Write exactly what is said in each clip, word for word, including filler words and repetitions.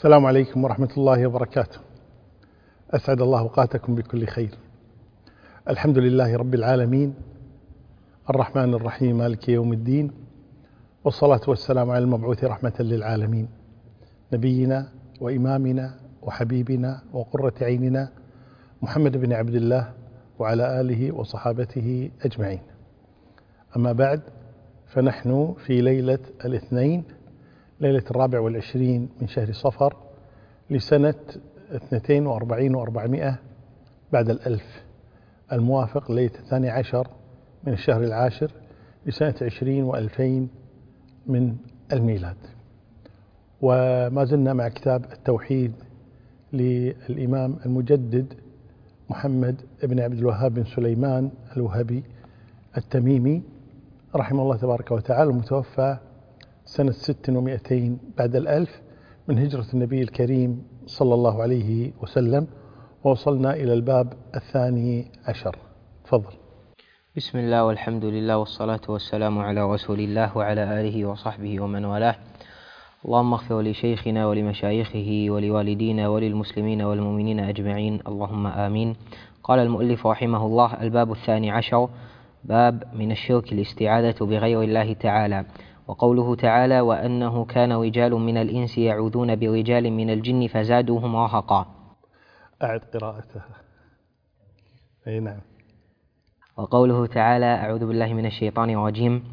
السلام عليكم ورحمة الله وبركاته. أسعد الله أوقاتكم بكل خير. الحمد لله رب العالمين الرحمن الرحيم مالك يوم الدين، والصلاة والسلام على المبعوث رحمة للعالمين نبينا وإمامنا وحبيبنا وقرة عيننا محمد بن عبد الله وعلى آله وصحابته أجمعين. أما بعد، فنحن في ليلة الاثنين ليلة الرابع والعشرين من شهر صفر لسنة اثنتين وأربعين وأربعمائة بعد الألف، الموافق ليلة الثاني عشر من الشهر العاشر لسنة عشرين وألفين من الميلاد. وما زلنا مع كتاب التوحيد للإمام المجدد محمد بن عبد الوهاب بن سليمان الوهابي التميمي رحمه الله تبارك وتعالى، المتوفى سنة ست ومئتين بعد الألف من هجرة النبي الكريم صلى الله عليه وسلم، ووصلنا إلى الباب الثاني عشر. تفضل. بسم الله والحمد لله والصلاة والسلام على رسول الله وعلى آله وصحبه ومن والاه. اللهم اغفر لشيخنا ولمشايخه ولوالدينا وللمسلمين والمؤمنين أجمعين، اللهم آمين. قال المؤلف رحمه الله: الباب الثاني عشر، باب من الشرك الاستعاذة بغير الله تعالى. وقوله تعالى: وأنه كان رجال من الإنس يعوذون برجال من الجن فزادوهم رهقا. أعد قراءتها. أي نعم. وقوله تعالى: أعوذ بالله من الشيطان الرجيم: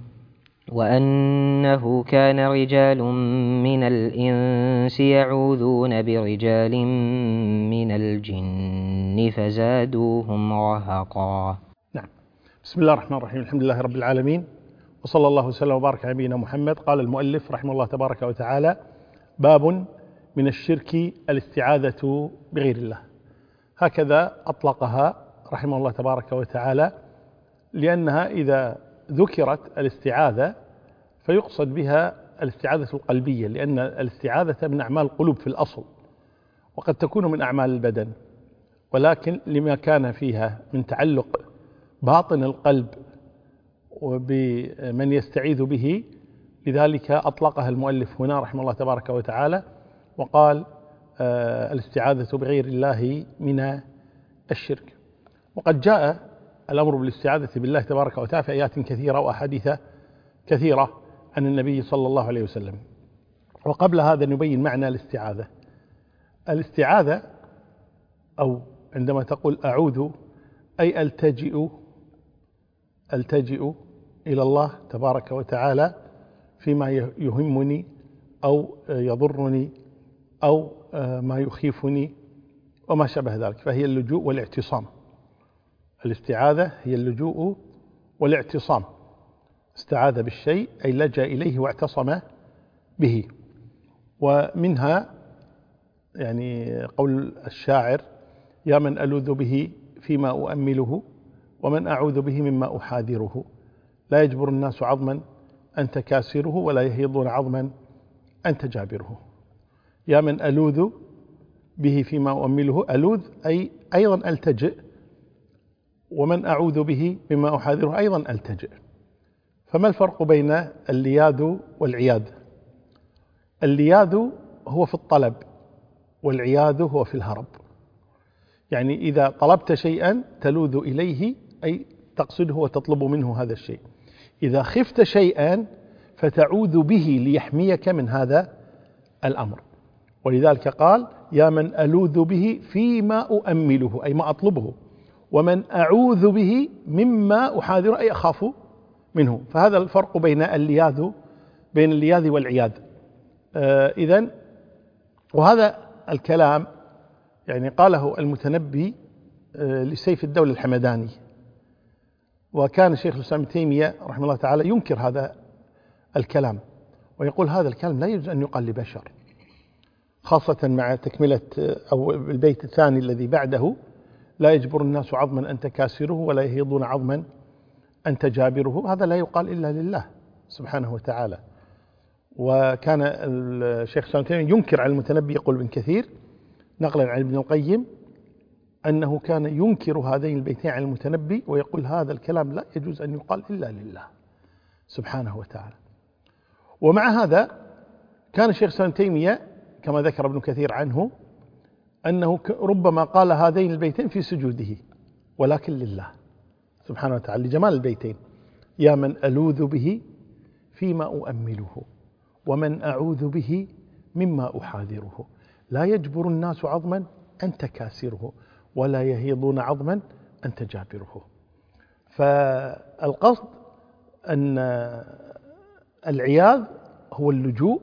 وأنه كان رجال من الإنس يعوذون برجال من الجن فزادوهم رهقا. نعم. بسم الله الرحمن الرحيم، الحمد لله رب العالمين، وصلى الله وسلم وبارك على نبينا محمد. قال المؤلف رحمه الله تبارك وتعالى: باب من الشرك الاستعاذة بغير الله. هكذا أطلقها رحمه الله تبارك وتعالى، لأنها إذا ذكرت الاستعاذة فيقصد بها الاستعاذة القلبية، لأن الاستعاذة من أعمال القلوب في الأصل، وقد تكون من أعمال البدن، ولكن لما كان فيها من تعلق باطن القلب وبمن يستعيذ به، لذلك أطلقها المؤلف هنا رحمه الله تبارك وتعالى وقال آه الاستعاذة بغير الله من الشرك. وقد جاء الأمر بالاستعاذة بالله تبارك وتعالى في آيات كثيرة وأحاديث كثيرة عن النبي صلى الله عليه وسلم. وقبل هذا نبين معنى الاستعاذة. الاستعاذة، أو عندما تقول أعوذ، أي ألتجئ ألتجئ إلى الله تبارك وتعالى فيما يهمني أو يضرني أو ما يخيفني وما شابه ذلك، فهي اللجوء والاعتصام. الاستعاذة هي اللجوء والاعتصام. استعاذ بالشيء أي لجأ إليه واعتصم به. ومنها يعني قول الشاعر: يا من ألوذ به فيما أؤمله ومن أعوذ به مما أحاذره، لا يجبر الناس عظما أنت كاسره ولا يهيضون عظما أنت جابره. يا من ألوذ به فيما أؤمله، ألوذ أي أيضا ألتجئ، ومن أعوذ به مما أحاذره أيضا ألتجئ. فما الفرق بين اللياذ والعياذ؟ اللياذ هو في الطلب، والعياذ هو في الهرب. يعني إذا طلبت شيئا تلوذ إليه، أي تقصده وتطلب منه هذا الشيء. إذا خفت شيئا فتعوذ به ليحميك من هذا الأمر. ولذلك قال: يا من ألوذ به فيما أؤمله، أي ما أطلبه، ومن أعوذ به مما أحاذره، أي أخاف منه. فهذا الفرق بين اللياذ بين اللياذ والعياذ. آه إذن، وهذا الكلام يعني قاله المتنبي آه لسيف الدولة الحمداني، وكان الشيخ الإسلام ابن تيمية رحمه الله تعالى ينكر هذا الكلام، ويقول هذا الكلام لا يجوز أن يقال لبشر، خاصة مع تكملة أو البيت الثاني الذي بعده: لا يجبر الناس عظما أنت كاسره ولا يهيضون عظما أنت جابره. هذا لا يقال إلا لله سبحانه وتعالى. وكان الشيخ الإسلام ابن تيمية ينكر على المتنبي، يقول ابن كثير نقلا عن ابن القيم أنه كان ينكر هذين البيتين على المتنبي، ويقول هذا الكلام لا يجوز أن يقال إلا لله سبحانه وتعالى. ومع هذا كان الشيخ الإسلام ابن تيمية كما ذكر ابن كثير عنه أنه ربما قال هذين البيتين في سجوده، ولكن لله سبحانه وتعالى لجمال البيتين: يا من ألوذ به فيما أؤمله، ومن أعوذ به مما أحاذره، لا يجبر الناس عظما أنت كاسره، ولا يهيضون عظما أنت جابره. فالقصد أن العياذ هو اللجوء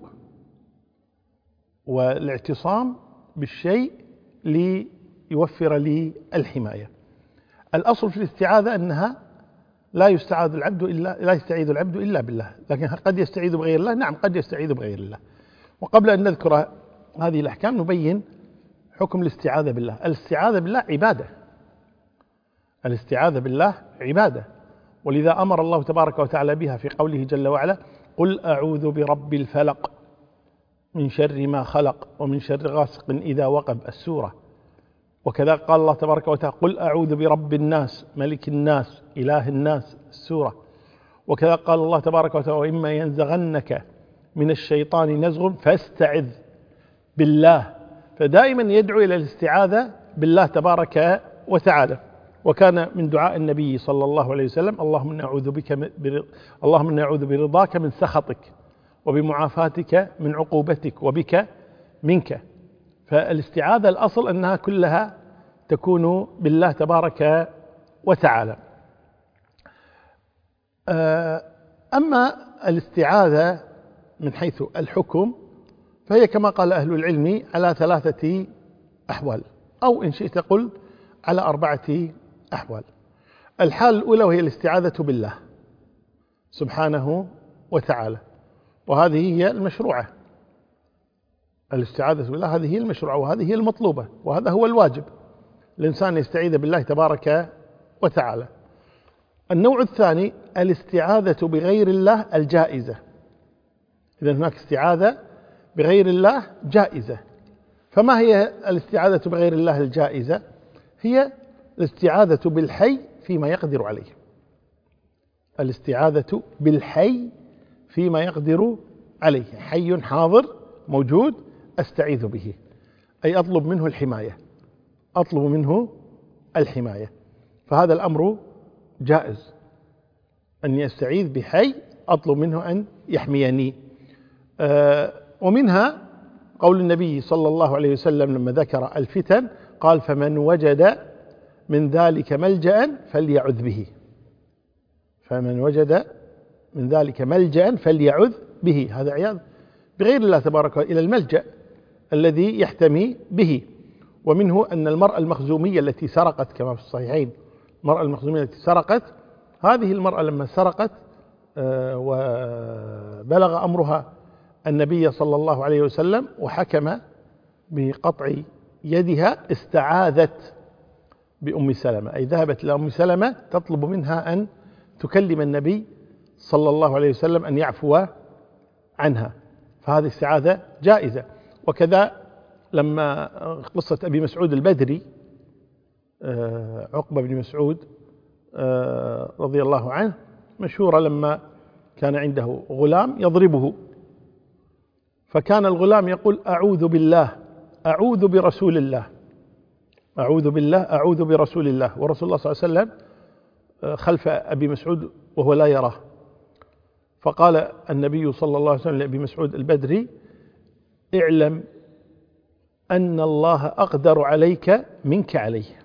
والاعتصام بالشيء ليوفر لي الحماية. الأصل في الاستعاذة أنها لا يستعاذ العبد إلا لا يستعيذ العبد إلا بالله، لكن قد يستعيذ بغير الله. نعم، قد يستعيذ بغير الله. وقبل أن نذكر هذه الأحكام نبين حكم الاستعاذة بالله. الاستعاذة بالله عبادة، الاستعاذة بالله عبادة، ولذا أمر الله تبارك وتعالى بها في قوله جل وعلا: قل أعوذ برب الفلق من شر ما خلق ومن شر غاسق إذا وقب، السورة. وكذا قال الله تبارك وتعالى: قل أعوذ برب الناس ملك الناس إله الناس، السورة. وكذا قال الله تبارك وتعالى: وإما ينزغنك من الشيطان نزغ فاستعذ بالله. فدائما يدعو إلى الاستعاذة بالله تبارك وتعالى. وكان من دعاء النبي صلى الله عليه وسلم: اللهم إني أعوذ بك بر... اللهم إني أعوذ برضاك من سخطك، وبمعافاتك من عقوبتك، وبك منك. فالاستعاذة الأصل أنها كلها تكون بالله تبارك وتعالى. أما الاستعاذة من حيث الحكم فهي كما قال أهل العلم على ثلاثة أحوال، أو إن شئت قل على أربعة أحوال. الحال الأولى وهي الاستعاذة بالله سبحانه وتعالى، وهذه هي المشروعة. الاستعاذة بالله هذه هي المشروعة، وهذه هي المطلوبة، وهذا هو الواجب. الإنسان يستعيذ بالله تبارك وتعالى. النوع الثاني الاستعاذة بغير الله الجائزة. إذا هناك استعاذة بغير الله جائزة. فما هي الاستعاذة بغير الله الجائزة؟ هي الاستعاذة بالحي فيما يقدر عليه. الاستعاذة بالحي فيما يقدر عليه، حي حاضر موجود أستعيذ به، أي أطلب منه الحماية، أطلب منه الحماية. فهذا الأمر جائز، أني أستعيذ بحي أطلب منه أن يحميني. آه ومنها قول النبي صلى الله عليه وسلم لما ذكر الفتن قال: فمن وجد من ذلك ملجأ فليعذ به. فمن وجد من ذلك ملجأ فليعذ به. هذا عياذ بغير الله تبارك وتعالى إلى الملجأ الذي يحتمي به. ومنه أن المرأة المخزومية التي سرقت كما في الصحيحين، المرأة المخزومية التي سرقت، هذه المرأة لما سرقت وبلغ أمرها النبي صلى الله عليه وسلم وحكم بقطع يدها، استعاذت بأم سلمة، أي ذهبت إلى أم سلمة تطلب منها أن تكلم النبي صلى الله عليه وسلم أن يعفو عنها. فهذه استعاذة جائزة. وكذا لما قصة أبي مسعود البدري، عقبة بن مسعود رضي الله عنه مشهورة، لما كان عنده غلام يضربه، فكان الغلام يقول: أعوذ بالله، أعوذ برسول الله، أعوذ بالله، أعوذ برسول الله. ورسول الله صلى الله عليه وسلم خلف أبي مسعود وهو لا يراه. فقال النبي صلى الله عليه وسلم لأبي مسعود البدري: اعلم أن الله أقدر عليك منك عليه.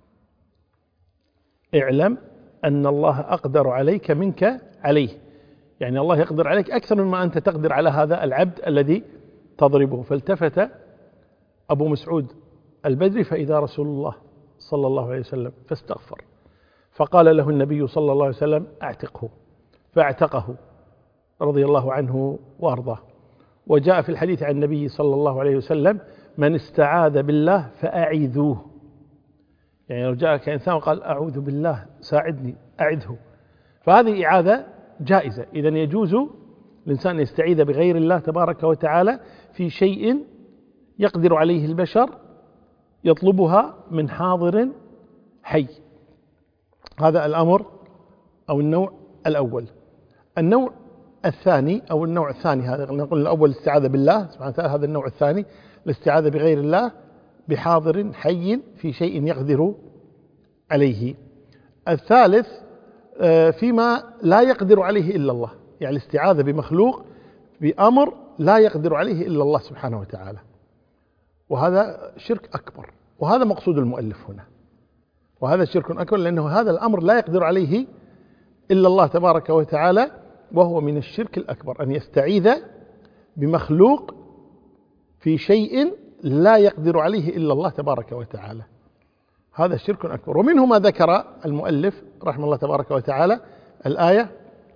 اعلم أن الله أقدر عليك منك عليه، يعني الله يقدر عليك أكثر مما أنت تقدر على هذا العبد الذي تضربه. فالتفت أبو مسعود البدري فإذا رسول الله صلى الله عليه وسلم فاستغفر، فقال له النبي صلى الله عليه وسلم: اعتقه، فاعتقه رضي الله عنه وأرضاه. وجاء في الحديث عن النبي صلى الله عليه وسلم: من استعاذ بالله فأعيذوه. يعني لو جاءك إنسان وقال: أعوذ بالله ساعدني، أعذه. فهذه إعاذة جائزة. إذن يجوز الإنسان يستعيذ بغير الله تبارك وتعالى في شيء يقدر عليه البشر، يطلبها من حاضر حي. هذا الأمر أو النوع الأول. النوع الثاني أو النوع الثاني، هذا نقول الأول الاستعاذة بالله سبحانه وتعالى، هذا النوع الثاني الاستعاذة بغير الله بحاضر حي في شيء يقدر عليه. الثالث فيما لا يقدر عليه إلا الله، يعني الاستعاذة بمخلوق بأمر لا يقدر عليه إلا الله سبحانه وتعالى، وهذا شرك أكبر، وهذا مقصود المؤلف هنا، وهذا شرك أكبر لأنه هذا الأمر لا يقدر عليه إلا الله تبارك وتعالى، وهو من الشرك الأكبر أن يستعيذ بمخلوق في شيء لا يقدر عليه إلا الله تبارك وتعالى، هذا شرك أكبر. ومنه ما ذكر المؤلف رحمه الله تبارك وتعالى الآية: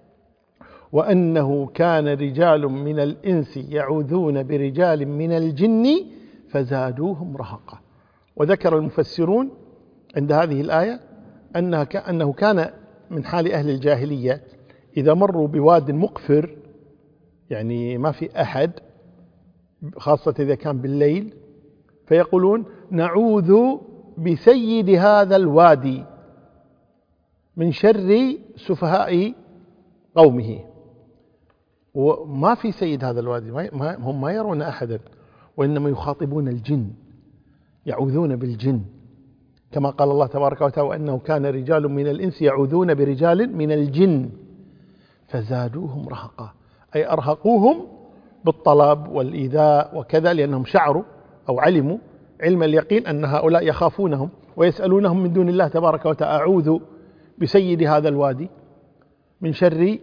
وأنه كان رجال من الإنس يعوذون برجال من الجن فزادوهم رهقا. وذكر المفسرون عند هذه الآية أنها أنه كان من حال أهل الجاهلية إذا مروا بواد مقفر، يعني ما في أحد، خاصة إذا كان بالليل، فيقولون: نعوذ بسيد هذا الوادي من شر سفهاء قومه. وما في سيد هذا الوادي، هم ما يرون أحدا، وإنما يخاطبون الجن، يعوذون بالجن، كما قال الله تبارك وتعالى: وأنه كان رجال من الإنس يعوذون برجال من الجن فزادوهم رهقا، أي أرهقوهم بالطلب والإيذاء وكذا، لأنهم شعروا أو علموا علم اليقين أن هؤلاء يخافونهم ويسألونهم من دون الله تبارك وتعالى: أعوذ بسيد هذا الوادي من شر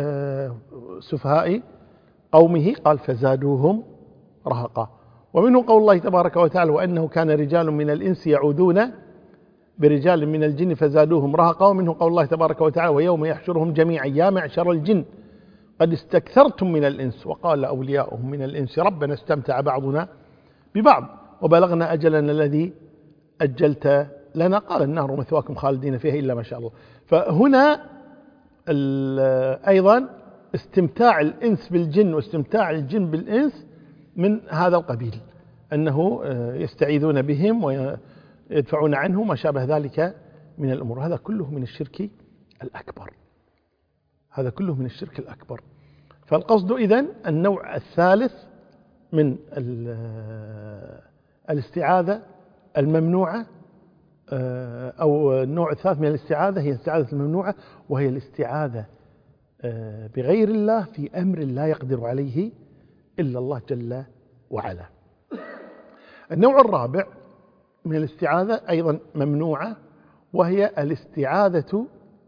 سفهاء قومه، قال: فزادوهم رهقا. ومنه قول الله تبارك وتعالى: وأنه كان رجال من الإنس يعوذون برجال من الجن فزادوهم رهقا. ومنه قول الله تبارك وتعالى: ويوم يحشرهم جميعا يا معشر الجن قد استكثرتم من الإنس وقال أولياؤهم من الإنس ربنا استمتع بعضنا ببعض وبلغنا أجلنا الذي أجلت لنا قال النار مثواكم خالدين فيها إلا ما شاء الله. فهنا أيضا استمتاع الإنس بالجن واستمتاع الجن بالإنس من هذا القبيل، أنه يستعيذون بهم ويدفعون عنه ما شابه ذلك من الأمور. هذا كله من الشرك الأكبر، هذا كله من الشرك الأكبر. فالقصد إذن النوع الثالث من الاستعاذة الممنوعة، أو النوع الثالث من الاستعاذة هي الاستعاذة الممنوعة، وهي الاستعاذة بغير الله في أمر لا يقدر عليه إلا الله جل وعلا. النوع الرابع من الاستعاذة أيضا ممنوعة، وهي الاستعاذة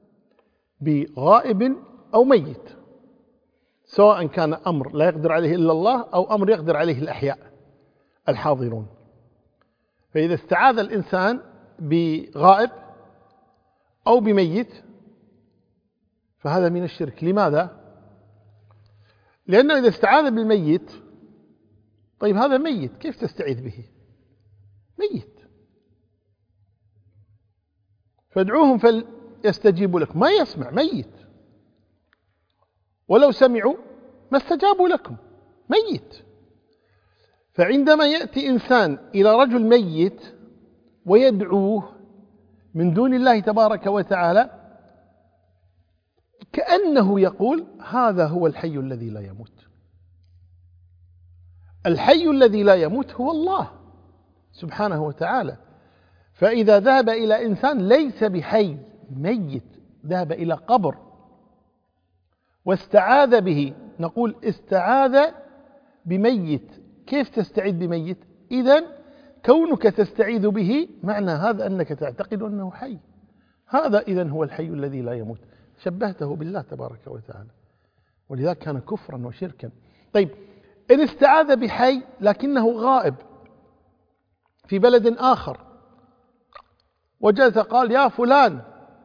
بغائب أو ميت، سواء كان أمر لا يقدر عليه إلا الله أو أمر يقدر عليه الأحياء الحاضرون. فإذا استعاذ الإنسان بغائب أو بميت فهذا من الشرك. لماذا؟ لأنه إذا استعاذ بالميت، طيب هذا ميت كيف تستعيذ به؟ ميت، فادعوهم فليستجيبوا لك، ما يسمع، ميت، ولو سمعوا ما استجابوا لكم، ميت. فعندما يأتي إنسان إلى رجل ميت ويدعوه من دون الله تبارك وتعالى، كأنه يقول: هذا هو الحي الذي لا يموت. الحي الذي لا يموت هو الله سبحانه وتعالى. فإذا ذهب إلى إنسان ليس بحي، ميت، ذهب إلى قبر واستعاذ به، نقول استعاذ بميت. كيف تستعيذ بميت؟ إذن كونك تستعيذ به معنى هذا أنك تعتقد أنه حي، هذا إذن هو الحي الذي لا يموت، شبهته بالله تبارك وتعالى، ولذلك كان كفرا وشركا. طيب إن استعاذ بحي لكنه غائب في بلد آخر، وجلس قال: يا فلان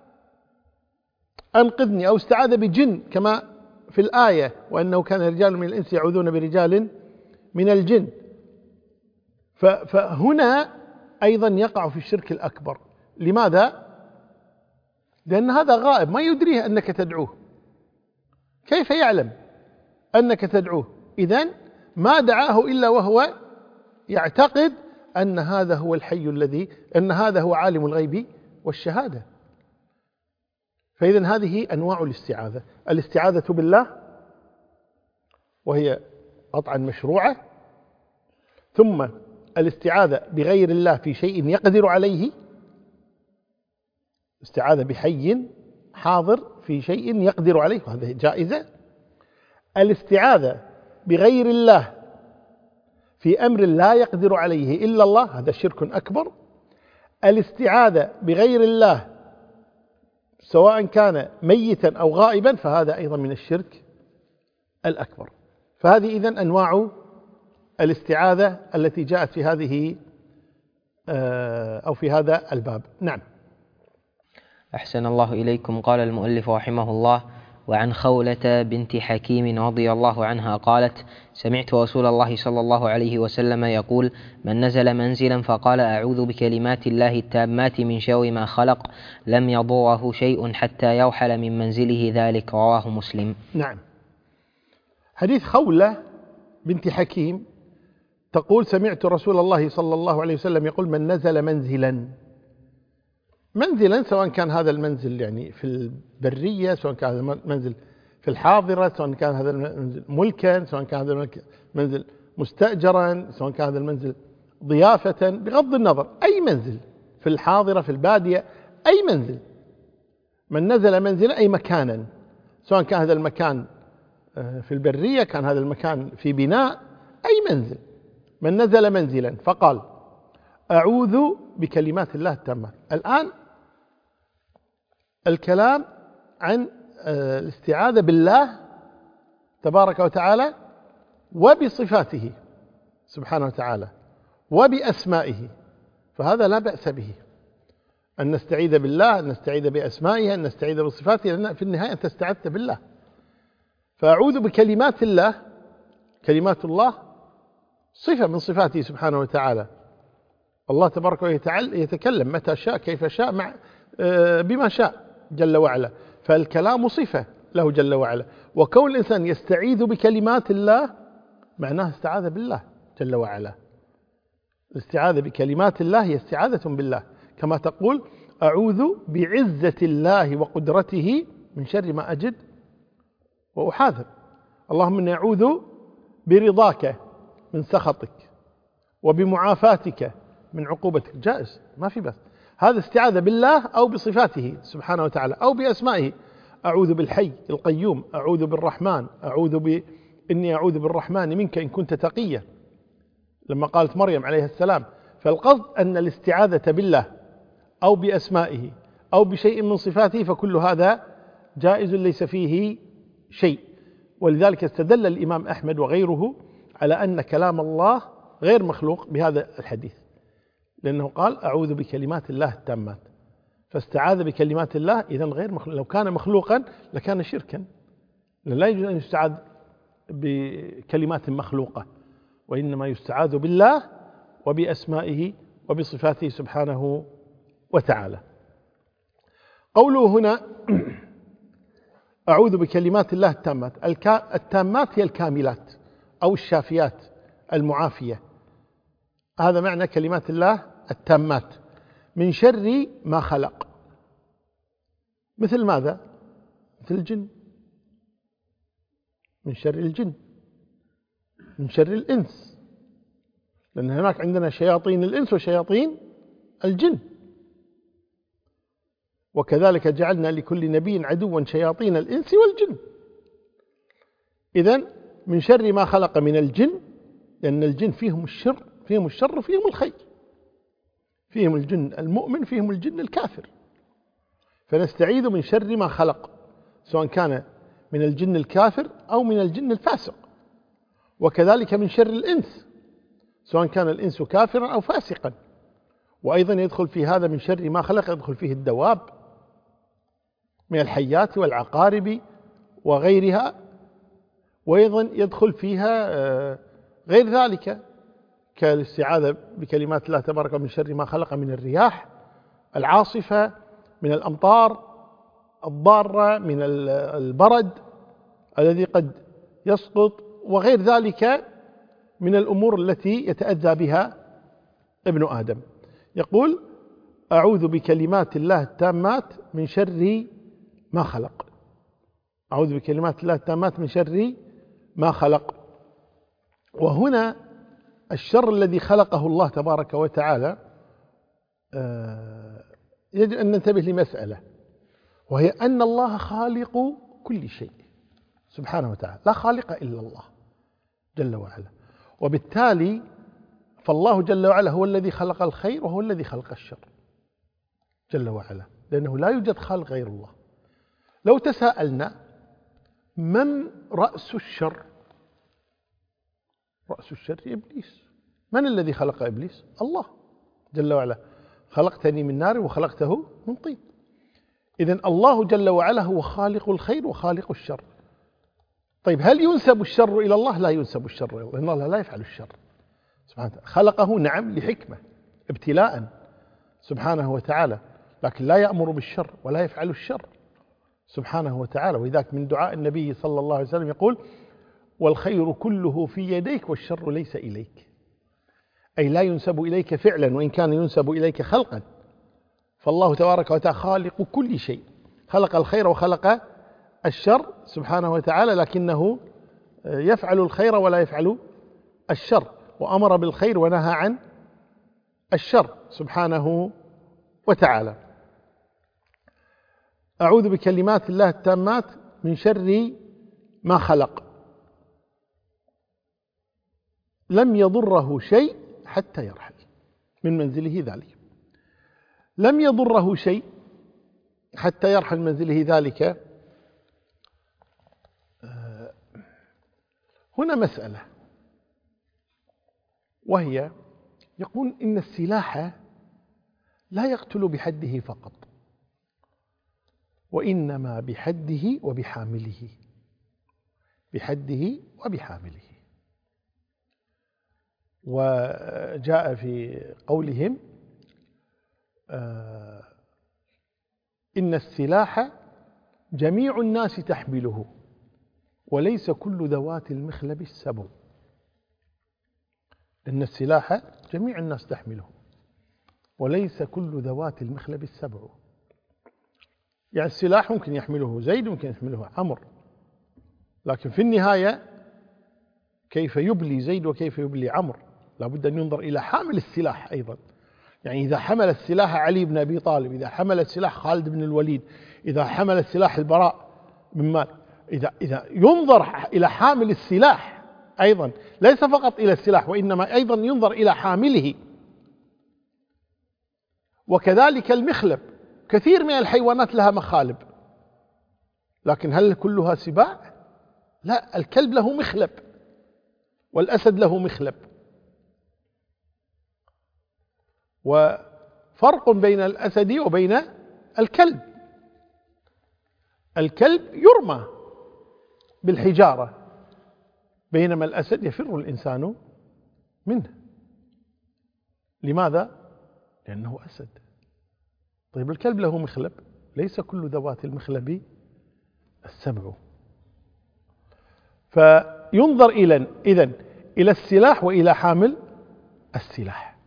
أنقذني، أو استعاذ بجن كما في الآية: وأنه كان رجال من الإنس يعوذون برجال من الجن، فهنا أيضا يقع في الشرك الأكبر. لماذا؟ لأن هذا غائب ما يدريه أنك تدعوه، كيف يعلم أنك تدعوه؟ إذن ما دعاه إلا وهو يعتقد أن هذا هو الحي الذي أن هذا هو عالم الغيب والشهادة. فإذن هذه أنواع الاستعاذة: الاستعاذة بالله وهي قطعا مشروعة، ثم الاستعاذة بغير الله في شيء يقدر عليه، استعاذة بحي حاضر في شيء يقدر عليه وهذا جائزة. الاستعاذة بغير الله في أمر لا يقدر عليه إلا الله هذا شرك أكبر. الاستعاذة بغير الله سواء كان ميتا أو غائبا فهذا أيضا من الشرك الأكبر. فهذه إذن أنواع الاستعاذة التي جاءت في هذه أو في هذا الباب. نعم. أحسن الله إليكم. قال المؤلف رحمه الله: وعن خولة بنت حكيم رضي الله عنها قالت: سمعت رسول الله صلى الله عليه وسلم يقول: من نزل منزلا فقال أعوذ بكلمات الله التامات من شر ما خلق لم يضره شيء حتى يرحل من منزله ذلك. رواه مسلم. نعم. حديث خولة بنت حكيم تقول: سمعت رسول الله صلى الله عليه وسلم يقول: من نزل منزلا، منزلا سواء كان هذا المنزل يعني في البرية، سواء كان هذا المنزل في الحاضرة، سواء كان هذا المنزل ملكا، سواء كان هذا المنزل مستأجرا، سواء كان هذا المنزل ضيافة، بغض النظر أي منزل في الحاضرة في البادية أي منزل، من نزل منزلا أي مكانا، سواء كان هذا المكان في البرية، كان هذا المكان في بناء، أي منزل، من نزل منزلا فقال أعوذ بكلمات الله التامات. الآن الكلام عن الاستعاذة بالله تبارك وتعالى وبصفاته سبحانه وتعالى وبأسمائه، فهذا لا بأس به أن نستعيذ بالله، أن نستعيذ بأسمائه، أن نستعيذ بصفاته، لأن في النهاية أنت استعذت بالله. فأعوذ بكلمات الله، كلمات الله صفة من صفاته سبحانه وتعالى. الله تبارك وتعالى يتكلم متى شاء كيف شاء مع بما شاء جل وعلا، فالكلام صفة له جل وعلا، وكون الإنسان يستعيذ بكلمات الله معناه استعاذ بالله جل وعلا. الاستعاذة بكلمات الله هي استعاذة بالله، كما تقول أعوذ بعزة الله وقدرته من شر ما أجد وأحاذر. اللهم إني أعوذ برضاك من سخطك وبمعافاتك من عقوبتك، جائز ما في بس. هذا استعاذة بالله أو بصفاته سبحانه وتعالى أو بأسمائه. أعوذ بالحي القيوم، أعوذ بالرحمن، أعوذ ب... إني أعوذ بالرحمن منك إن كنت تقيا، لما قالت مريم عليه السلام. فالقصد أن الاستعاذة بالله أو بأسمائه أو بشيء من صفاته فكل هذا جائز ليس فيه شيء. ولذلك استدل الإمام أحمد وغيره على أن كلام الله غير مخلوق بهذا الحديث، لأنه قال أعوذ بكلمات الله التامات، فاستعاذ بكلمات الله إذن غير مخلوق. لو كان مخلوقا لكان شركا، لا يجوز أن يستعاذ بكلمات مخلوقة، وإنما يستعاذ بالله وبأسمائه وبصفاته سبحانه وتعالى. قوله هنا أعوذ بكلمات الله التامات، التامات هي الكاملات أو الشافيات المعافية، هذا معنى كلمات الله التامات من شر ما خلق. مثل ماذا؟ مثل الجن، من شر الجن، من شر الإنس، لأن هناك عندنا شياطين الإنس وشياطين الجن، وكذلك جعلنا لكل نبي عدوا شياطين الإنس والجن. إذن من شر ما خلق من الجن، لأن الجن فيهم الشر، فيهم الشر وفيهم الخير، فيهم الجن المؤمن فيهم الجن الكافر، فنستعيذ من شر ما خلق سواء كان من الجن الكافر أو من الجن الفاسق، وكذلك من شر الإنس سواء كان الإنس كافرا أو فاسقا. وأيضا يدخل في هذا من شر ما خلق يدخل فيه الدواب من الحيات والعقارب وغيرها، وأيضا يدخل فيها غير ذلك كالاستعاذة بكلمات الله تبارك من شر ما خلق من الرياح العاصفة، من الأمطار الضارة، من البرد الذي قد يسقط، وغير ذلك من الأمور التي يتأذى بها ابن آدم. يقول أعوذ بكلمات الله التامات من شر ما خلق، أعوذ بكلمات الله التامات من شر ما خلق. وهنا الشر الذي خلقه الله تبارك وتعالى يجب أن ننتبه لمسألة، وهي أن الله خالق كل شيء سبحانه وتعالى، لا خالق إلا الله جل وعلا. وبالتالي فالله جل وعلا هو الذي خلق الخير وهو الذي خلق الشر جل وعلا، لأنه لا يوجد خالق غير الله. لو تساءلنا من رأس الشر؟ رأس الشر إبليس. من الذي خلق إبليس؟ الله جل وعلا. خلقتني من نار وخلقته من طين. إذن الله جل وعلا هو خالق الخير وخالق الشر. طيب هل ينسب الشر إلى الله؟ لا ينسب الشر إلى الله، لأن الله لا يفعل الشر سبحانه وتعالى. خلقه نعم لحكمة ابتلاء سبحانه وتعالى، لكن لا يأمر بالشر ولا يفعل الشر سبحانه وتعالى. وذاك من دعاء النبي صلى الله عليه وسلم يقول: والخير كله في يديك والشر ليس إليك، أي لا ينسب إليك فعلا وإن كان ينسب إليك خلقا. فالله تبارك وتعالى خالق كل شيء، خلق الخير وخلق الشر سبحانه وتعالى، لكنه يفعل الخير ولا يفعل الشر، وأمر بالخير ونهى عن الشر سبحانه وتعالى. أعوذ بكلمات الله التامات من شر ما خلق، لم يضره شيء حتى يرحل من منزله ذلك. لم يضره شيء حتى يرحل من منزله ذلك. هنا مسألة، وهي يقول إن السلاح لا يقتل بحده فقط، وإنما بحده وبحامله، بحده وبحامله. وجاء في قولهم آه إن السلاح جميع الناس تحمله وليس كل ذوات المخلب السبع. إن السلاح جميع الناس تحمله وليس كل ذوات المخلب السبع. يعني السلاح ممكن يحمله زيد ممكن يحمله عمرو، لكن في النهاية كيف يبلي زيد وكيف يبلي عمرو؟ لابد أن ينظر إلى حامل السلاح أيضا. يعني إذا حمل السلاح علي بن أبي طالب، إذا حمل السلاح خالد بن الوليد، إذا حمل السلاح البراء بن مالك، إذا إذا ينظر إلى حامل السلاح أيضا، ليس فقط إلى السلاح وإنما أيضا ينظر إلى حامله. وكذلك المخلب، كثير من الحيوانات لها مخالب، لكن هل كلها سباع؟ لا، الكلب له مخلب والأسد له مخلب. وفرق بين الأسد وبين الكلب، الكلب يرمى بالحجارة بينما الأسد يفر الإنسان منه. لماذا؟ لأنه أسد. طيب الكلب له مخلب، ليس كل ذوات المخلب السبع. فينظر إلى إذن إلى السلاح وإلى حامل السلاح.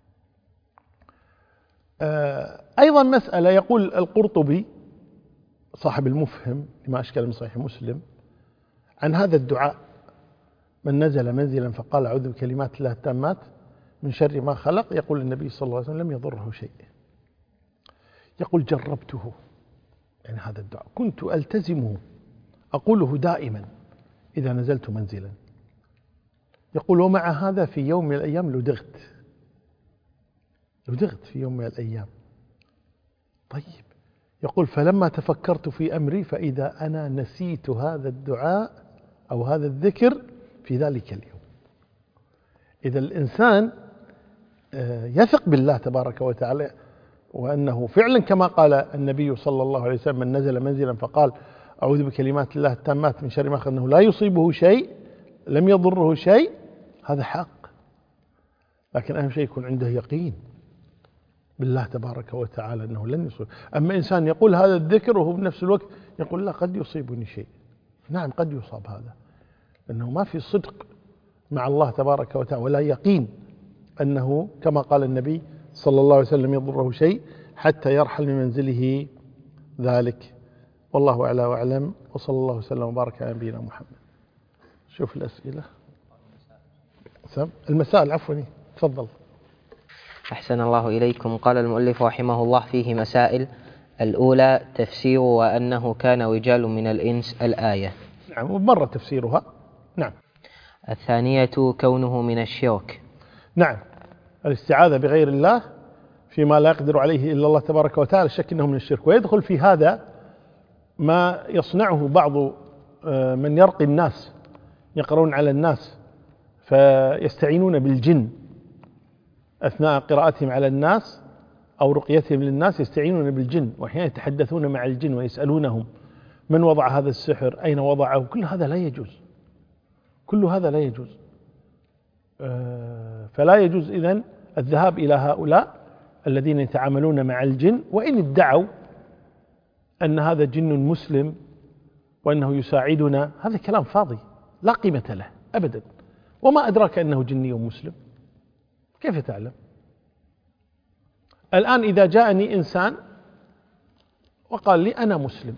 أيضا مسألة، يقول القرطبي صاحب المفهم لما أشكال من صحيح مسلم عن هذا الدعاء: من نزل منزلا فقال أعوذ بكلمات الله التامات من شر ما خلق، يقول النبي صلى الله عليه وسلم لم يضره شيء. يقول جربته، يعني هذا الدعاء كنت ألتزمه أقوله دائما إذا نزلت منزلا. يقول ومع هذا في يوم من الأيام لدغت لدغت في يوم من الأيام. طيب، يقول فلما تفكرت في أمري فإذا أنا نسيت هذا الدعاء أو هذا الذكر في ذلك اليوم. إذا الإنسان يثق بالله تبارك وتعالى، وأنه فعلا كما قال النبي صلى الله عليه وسلم من نزل منزلا فقال أعوذ بكلمات الله التامات من شر ما خلق، أنه لا يصيبه شيء، لم يضره شيء، هذا حق. لكن أهم شيء يكون عنده يقين بالله تبارك وتعالى أنه لن يصيب. أما إنسان يقول هذا الذكر وهو بنفس الوقت يقول لا قد يصيبني شيء، نعم قد يصاب هذا، لأنه ما في صدق مع الله تبارك وتعالى ولا يقين أنه كما قال النبي صلى الله عليه وسلم يضره شيء حتى يرحل من منزله ذلك. والله أعلى وأعلم، وصلى الله وسلم وبارك على نبينا محمد. شوف الأسئلة. المسائل عفوا تفضل. أحسن الله إليكم. قال المؤلف رحمه الله فيه مسائل. الأولى تفسير وأنه كان رجال من الإنس الآية. نعم ومر تفسيرها. نعم. الثانية كونه من الشرك. نعم الاستعاذة بغير الله فيما لا يقدر عليه إلا الله تبارك وتعالى شك أنه من الشرك. ويدخل في هذا ما يصنعه بعض من يرقي الناس، يقرؤون على الناس فيستعينون بالجن أثناء قراءتهم على الناس أو رقيتهم للناس، يستعينون بالجن وأحيانا يتحدثون مع الجن ويسألونهم من وضع هذا السحر، أين وضعه. كل هذا لا يجوز، كل هذا لا يجوز. فلا يجوز إذن الذهاب إلى هؤلاء الذين يتعاملون مع الجن، وإن ادعوا أن هذا جن مسلم وأنه يساعدنا، هذا كلام فاضي لا قيمة له أبدا. وما أدراك أنه جني مسلم؟ كيف تعلم؟ الآن إذا جاءني إنسان وقال لي أنا مسلم،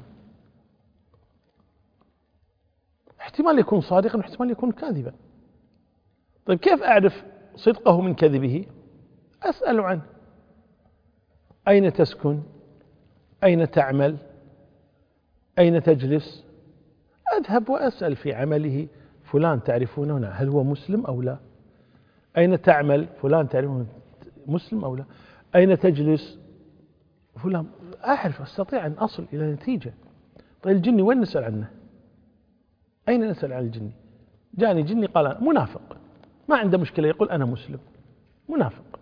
احتمال يكون صادقا واحتمال يكون كاذبا. طيب كيف أعرف صدقه من كذبه؟ أسأل عنه، أين تسكن؟ أين تعمل؟ أين تجلس؟ أذهب وأسأل في عمله، فلان تعرفونه؟ هل هو مسلم أو لا؟ أين تعمل؟ فلان تعرفونه مسلم أو لا؟ أين تجلس؟ فلان. أعرف، أستطيع أن أصل إلى نتيجة. طيب الجني وين نسأل عنه؟ أين نسأل عن الجني؟ جاءني جني قال منافق، ما عنده مشكلة، يقول أنا مسلم، منافق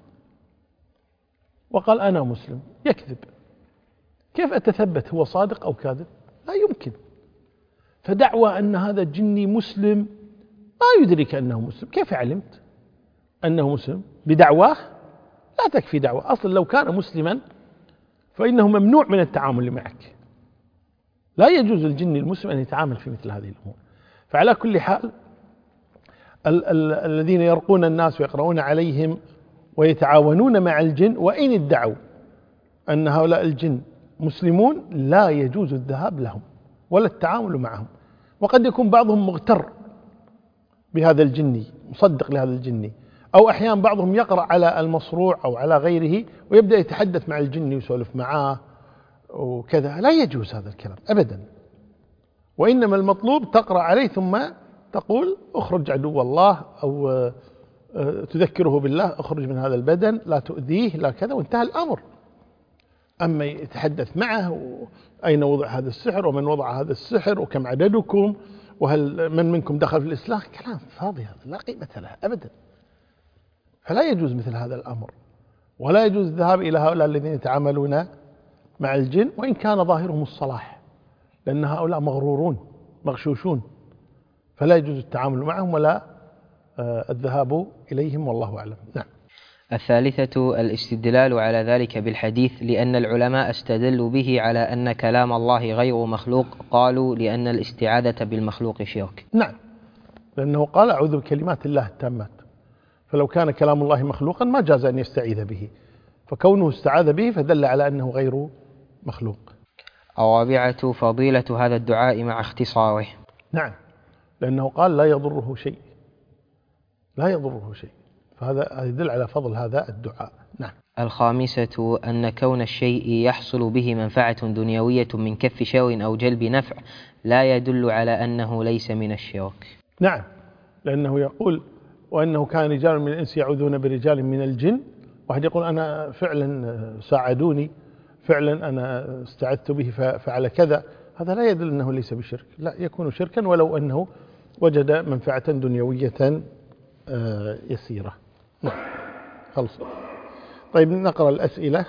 وقال أنا مسلم، يكذب. كيف أتثبت هو صادق أو كاذب؟ لا يمكن. فدعوى أن هذا الجني مسلم ما يدرك أنه مسلم. كيف علمت أنه مسلم؟ بدعواه؟ لا تكفي دعوة. أصلا لو كان مسلما فإنه ممنوع من التعامل معك. لا يجوز الجن المسلم أن يتعامل في مثل هذه الأمور. فعلى كل حال ال- ال- الذين يرقون الناس ويقرؤون عليهم ويتعاونون مع الجن، وإن ادعوا أن هؤلاء الجن مسلمون، لا يجوز الذهاب لهم ولا التعامل معهم. وقد يكون بعضهم مغتر بهذا الجني، مصدق لهذا الجني، أو أحيانا بعضهم يقرأ على المصروع أو على غيره ويبدأ يتحدث مع الجن ويسولف معاه وكذا. لا يجوز هذا الكلام أبدا. وإنما المطلوب تقرأ عليه ثم تقول اخرج عدو الله، أو تذكره بالله، اخرج من هذا البدن، لا تؤذيه، لا كذا، وانتهى الأمر. أما يتحدث معه أين وضع هذا السحر ومن وضع هذا السحر وكم عددكم وهل من منكم دخل في الإسلام، كلام فاضي هذا لا قيمة له أبدا. فلا يجوز مثل هذا الأمر، ولا يجوز الذهاب إلى هؤلاء الذين يتعاملون مع الجن وإن كان ظاهرهم الصلاح، لأن هؤلاء مغرورون مغشوشون، فلا يجوز التعامل معهم ولا الذهاب إليهم، والله أعلم. نعم. الثالثة الاستدلال على ذلك بالحديث، لأن العلماء استدلوا به على أن كلام الله غير مخلوق، قالوا لأن الاستعاذة بالمخلوق شرك. نعم، لأنه قال أعوذ بكلمات الله التامات، فلو كان كلام الله مخلوقا ما جاز أن يستعيذ به، فكونه استعاذ به فدل على أنه غير مخلوق. الرابعة فضيلة هذا الدعاء مع اختصاره. نعم، لأنه قال لا يضره شيء، لا يضره شيء، فهذا يدل على فضل هذا الدعاء. نعم. الخامسة أن كون الشيء يحصل به منفعة دنيوية من كف شر أو جلب نفع لا يدل على أنه ليس من الشرك. نعم، لأنه يقول وأنه كان رجال من الإنس يعوذون برجال من الجن، واحد يقول أنا فعلا ساعدوني، فعلا أنا استعذت به فعل كذا، هذا لا يدل أنه ليس بشرك، لا يكون شركا ولو أنه وجد منفعة دنيوية يسيرة. نعم. خلص. طيب نقرأ الأسئلة.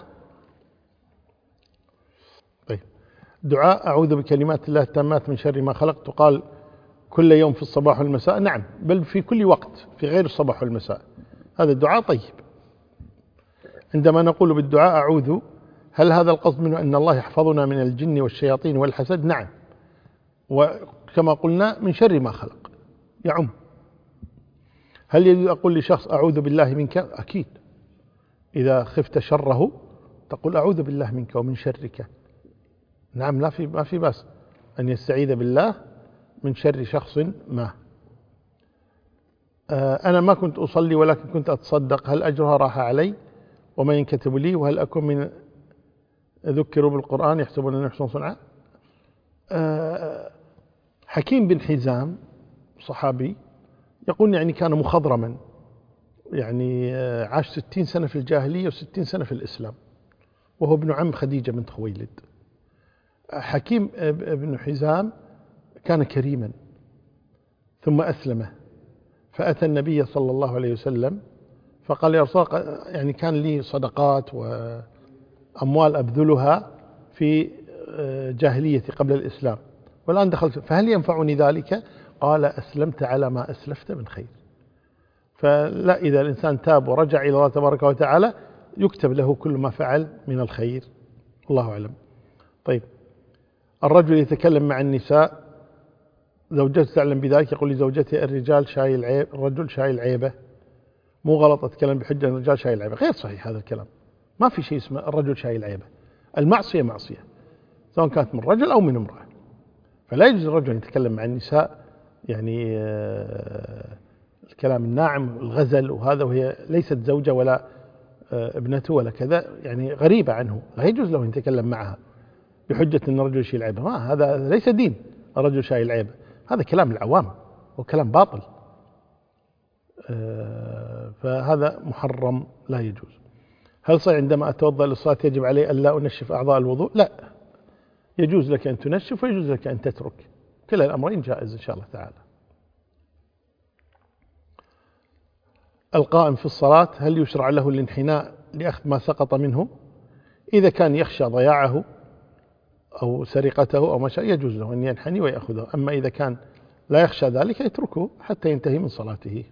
طيب دعاء أعوذ بكلمات الله التامات من شر ما خلق تقال كل يوم في الصباح والمساء؟ نعم، بل في كل وقت في غير الصباح والمساء، هذا الدعاء طيب. عندما نقول بالدعاء أعوذ، هل هذا القصد منه أن الله يحفظنا من الجن والشياطين والحسد؟ نعم، وكما قلنا من شر ما خلق يعم. هل يجوز أقول لشخص أعوذ بالله منك؟ أكيد، إذا خفت شره تقول أعوذ بالله منك ومن شرك. نعم، لا في ما في بأس أن يستعيذ بالله من شر شخص ما. أنا ما كنت أصلي ولكن كنت أتصدق، هل أجرها راح علي وما ينكتب لي؟ وهل أكون من ذكروا بالقرآن يحسبون أن يحسن صنعا؟ حكيم بن حزام صحابي يقول يعني كان مخضرما، يعني عاش ستين سنة في الجاهلية وستين سنة في الإسلام، وهو ابن عم خديجة بنت خويلد. حكيم بن حزام كان كريما ثم أسلمه، فأتى النبي صلى الله عليه وسلم فقال يا رسول الله يعني كان لي صدقات وأموال أبذلها في جاهليتي قبل الإسلام والآن دخلت، فهل ينفعني ذلك؟ قال أسلمت على ما أسلفت من خير. فلا، إذا الإنسان تاب ورجع إلى الله تبارك وتعالى يكتب له كل ما فعل من الخير. الله أعلم. طيب، الرجل يتكلم مع النساء، زوجته تعلم بذلك، يقول لزوجته الرجال شايل عيب، الرجل شايل عيبه. مو غلط أتكلم بحجة أن الرجال شايل عيبه، غير صحيح هذا الكلام. ما في شيء اسمه الرجل شايل عيبه. المعصية معصية سواء كانت من رجل أو من امرأة، فلا يجوز الرجل يتكلم مع النساء يعني الكلام الناعم الغزل وهذا، وهي ليست زوجة ولا ابنته ولا كذا، يعني غريبة عنه، لا يجوز له أن يتكلم معها بحجة أن الرجل يشيل عيبه. ما هذا ليس دين، الرجل شايل عيبه، هذا كلام العوام وكلام باطل، فهذا محرم لا يجوز. هل صحيح عندما أتوضأ للصلاة يجب علي أن لا أنشف أعضاء الوضوء؟ لا، يجوز لك أن تنشف ويجوز لك أن تترك، كلا الأمرين جائز إن شاء الله تعالى. القائم في الصلاة هل يشرع له الانحناء لأخذ ما سقط منه؟ إذا كان يخشى ضياعه أو سرقته أو ما شاء يجوز له أن ينحني ويأخذه، أما إذا كان لا يخشى ذلك يتركه حتى ينتهي من صلاته.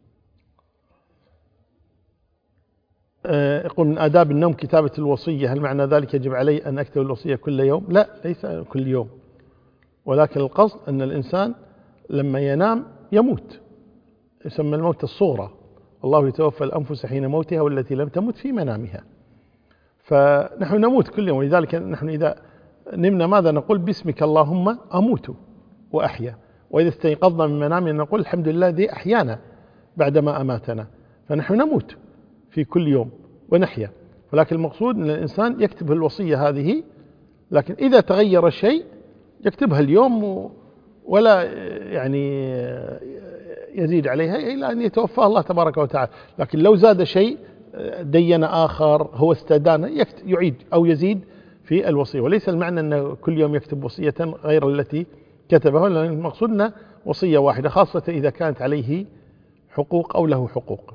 يقول من آداب النوم كتابة الوصية، هل معنى ذلك يجب علي أن أكتب الوصية كل يوم؟ لا، ليس كل يوم، ولكن القصد أن الإنسان لما ينام يموت، يسمى الموت الصغرى، الله يتوفى الأنفس حين موتها والتي لم تمت في منامها، فنحن نموت كل يوم، ولذلك نحن إذا نمنا ماذا نقول؟ باسمك اللهم أموت وأحيا، وإذا استيقظنا من منامنا نقول الحمد لله الذي أحيانا بعدما أماتنا، فنحن نموت في كل يوم ونحيا، ولكن المقصود أن الإنسان يكتب الوصية هذه، لكن إذا تغير شيء يكتبها اليوم ولا يعني يزيد عليها إلى أن يتوفاه الله تبارك وتعالى. لكن لو زاد شيء دين آخر هو استدان يعيد أو يزيد في الوصية، وليس المعنى أن كل يوم يكتب وصية غير التي كتبها، لأن المقصود أن وصية واحدة، خاصة إذا كانت عليه حقوق أو له حقوق.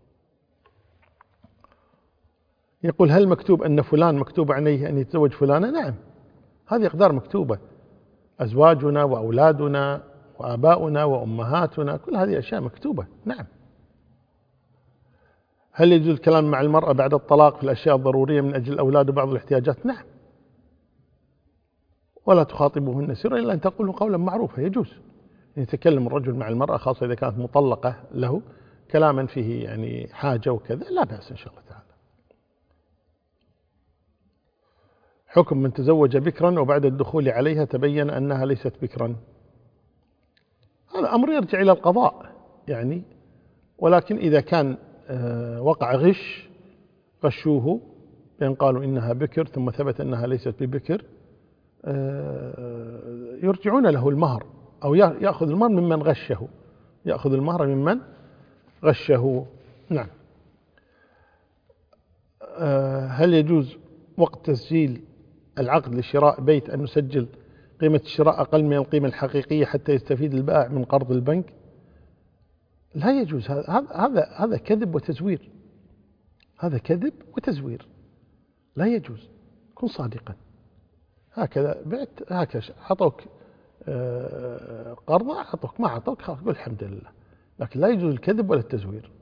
يقول هل مكتوب أن فلان مكتوب عليه أن يتزوج فلانة؟ نعم، هذه أقدار مكتوبة، أزواجنا وأولادنا وآباؤنا وأمهاتنا كل هذه أشياء مكتوبة. نعم. هل يجوز الكلام مع المرأة بعد الطلاق في الأشياء الضرورية من أجل الأولاد وبعض الاحتياجات؟ نعم. ولا تخاطبوهن سرا إلا أن تقولوا قولا معروفا، يجوز أن يتكلم الرجل مع المرأة خاصة إذا كانت مطلقة له كلاما فيه يعني حاجة وكذا، لا بأس إن شاء الله تعالى. حكم من تزوج بكرا وبعد الدخول عليها تبين أنها ليست بكرا، هذا أمر يرجع إلى القضاء يعني، ولكن إذا كان وقع غش غشوه بأن قالوا إنها بكر ثم ثبت أنها ليست ببكر، يرجعون له المهر أو يأخذ المهر ممن غشه، يأخذ المهر ممن غشه. نعم. هل يجوز وقت تسجيل العقد لشراء بيت أن نسجل قيمة الشراء أقل من القيمة الحقيقية حتى يستفيد البائع من قرض البنك؟ لا يجوز، هذا هذا هذا كذب وتزوير، هذا كذب وتزوير، لا يجوز. كن صادقا، هكذا بعت هكذا عطوك قرض عطوك، ما عطوك خلاص قل الحمد لله، لكن لا يجوز الكذب ولا التزوير.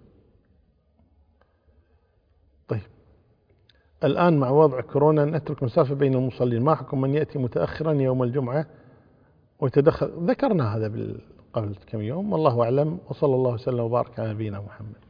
طيب، الآن مع وضع كورونا نترك مسافة بين المصلين، ما حكم من يأتي متأخرا يوم الجمعة ويتدخل؟ ذكرنا هذا قبل كم يوم، والله أعلم، وصلى الله وسلم وبارك على نبينا محمد.